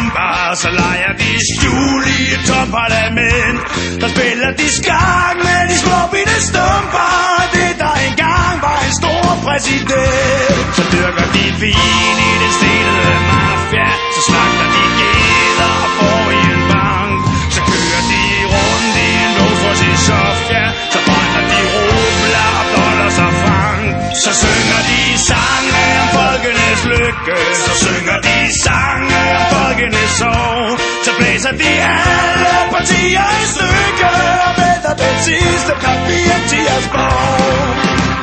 bomber, så leger de skjul i et tomt parlament. Der spiller de skak med de små bitte stumper. Det der engang var en stor præsident. Så dyrker de vin i den stenede mafia. Så slagter de geder og får i en bank. Så kører de rundt i en Rolls i Sofia. Så brænder de rubler og dollars og frank. Så synger de sange om folkenes lykke. Så synger de sange om folkenes sorg. Så blæser de alle partier i stykke. Og vælter den sidste papir til jeres borg.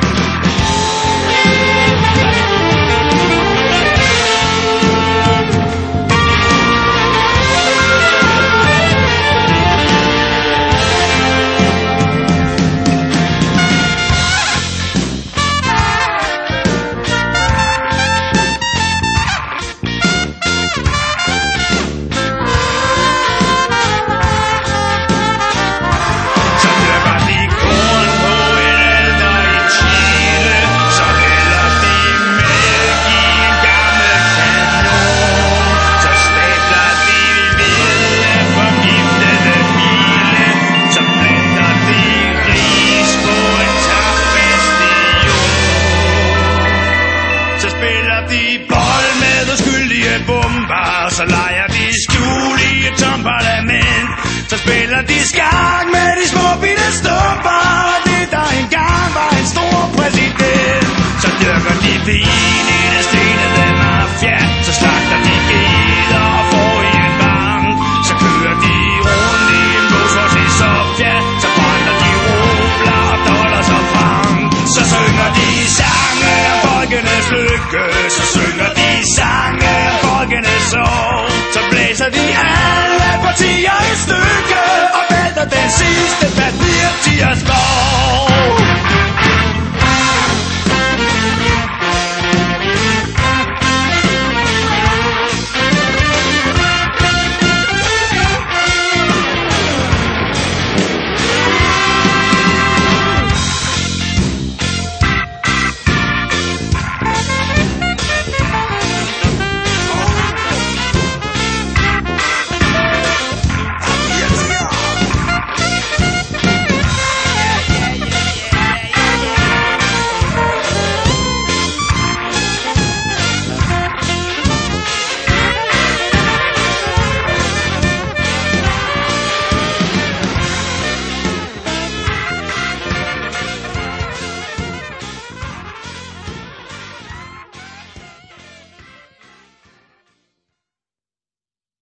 Så leger de skjul i et tomt parlament. Så spiller de skak med de små bitte stumper. Det der engang var en stor præsident. Så dyrker de vin i den stenede mafia. Så slagter de geder og får i en bank. Så kører de rundt i en Rolls i Sofia. Så brænder de rubler og dollars og frank. Så synger de sange om folkenes lykke. Så synger de sange om folkenes sorg. Så blæser de alle partier i stykke. Og vælter den sidste papir til jeres borg.